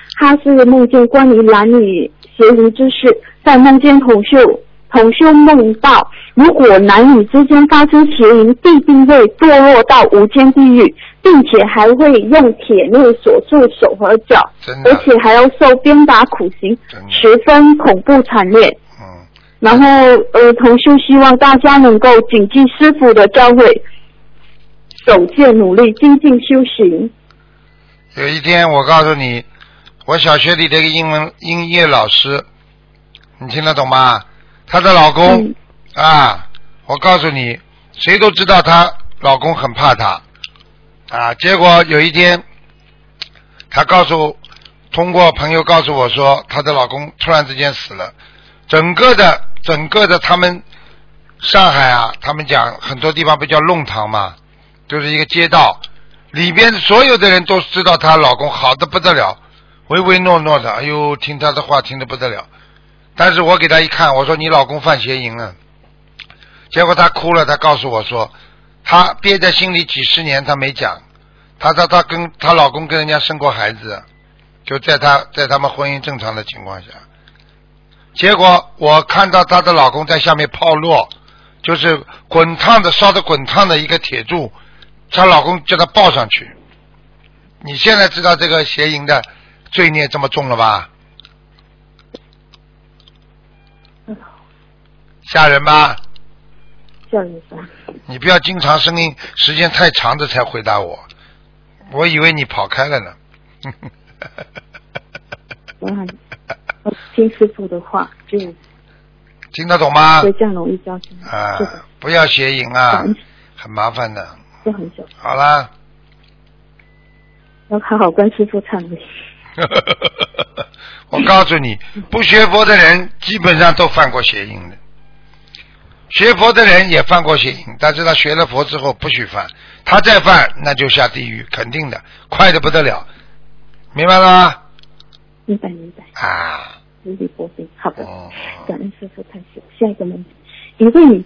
他是梦见关于男女邪淫之事，在梦间同修梦到，如果男女之间发生邪淫，必定会堕落到无间地狱，并且还会用铁链锁住手和脚，而且还要受鞭打苦刑，十分恐怖惨烈。然后同修希望大家能够谨记师父的教诲，守戒努力精进修行。 有一天我告诉你，我小学里的一个音乐老师，你听得懂吗？她的老公我告诉你，谁都知道她老公很怕她结果有一天她通过朋友告诉我说，她的老公突然之间死了。整个的他们上海他们讲很多地方不叫弄堂嘛，就是一个街道里边所有的人都知道她老公好的不得了，唯唯诺诺的，哎呦，听她的话听得不得了。但是我给她一看，我说你老公犯邪淫了。结果她哭了，她告诉我说，她憋在心里几十年，她没讲。她说她跟她老公跟人家生过孩子，就在他们婚姻正常的情况下。结果我看到她的老公在下面泡落，就是烧得滚烫的一个铁柱，她老公叫她抱上去。你现在知道这个邪淫的罪孽这么重了吧？吓人吧？ 吓人吧？ 你不要经常声音时间太长的才回答我，我以为你跑开了呢。 我听师父的话，就听得懂吗？ 会这样容易交心不要邪淫很麻烦的。 就很久。 好啦。 要好好跟师父忏悔。 我告诉你，不学佛的人基本上都犯过邪淫的，学佛的人也犯过邪淫，但是他学了佛之后不许犯，他再犯那就下地狱，肯定的，快得不得了，明白了吗？ 明白如履薄冰。好的，感恩师父开始。下一个问题，因为你